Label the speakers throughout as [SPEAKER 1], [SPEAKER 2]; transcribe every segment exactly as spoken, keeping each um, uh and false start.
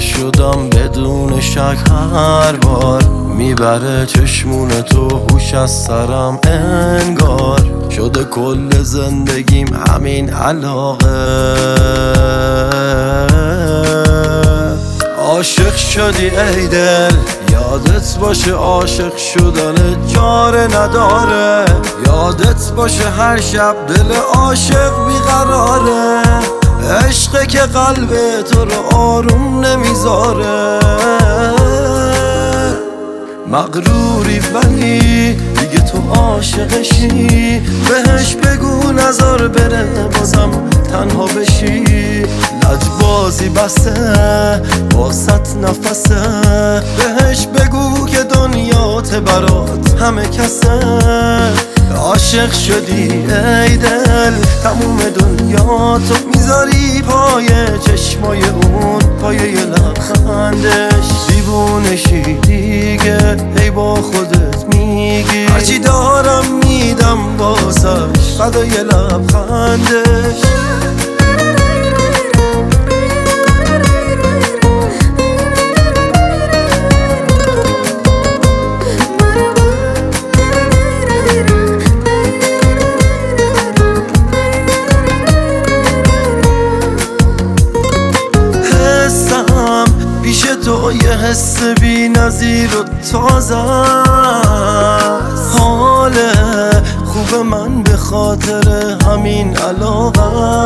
[SPEAKER 1] شدم بدون شک هر بار میبره چشمون تو هوش از سرم انگار شده کل زندگیم همین علاقه عاشق شدی ای دل یادت باشه عاشق شدن چاره نداره یادت باشه هر شب دل عاشق بیقراره عشقه که قلب تو رو آروم نمیذاره مغروری ولی دیگه تو عاشقشی بهش بگو نظر بره بازم تنها بشی لجبازی بسه واسط نفسه بهش بگو که دنیات برات همه کسه عاشق شدی ای دل تموم دنیا تو میذاری پای چشمای اون پای یه لبخندش دیوونشی دیگه هی با خودت میگی هرچی دارم میدم واسش فدای لبخندش تو یه حس بی نظیر و تازه حال خوب من به خاطر همین علاقه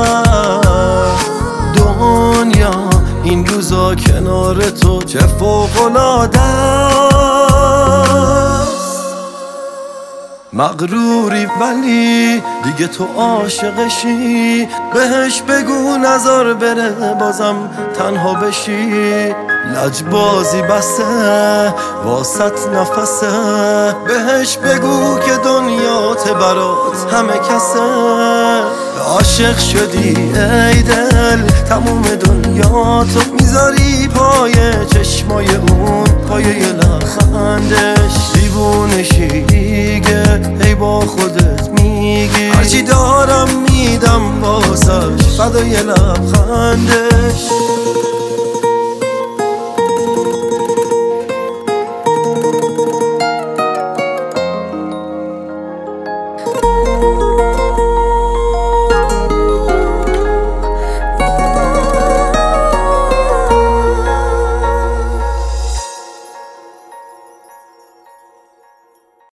[SPEAKER 1] دنیا این روزا کنار تو چه فوق‌العاده مغروری ولی دیگه تو عاشقشی بهش بگو نظر بره بازم تنها بشی لجبازی بسه واسط نفسه بهش بگو که دنیات برات همه کسه عاشق شدی ای دل تموم دنیا تو میذاری پای چشمای اون پای یه لبخندش دیوونشی دیگه هی با خودت میگی هرچی دارم میدم واسش فدای لبخندش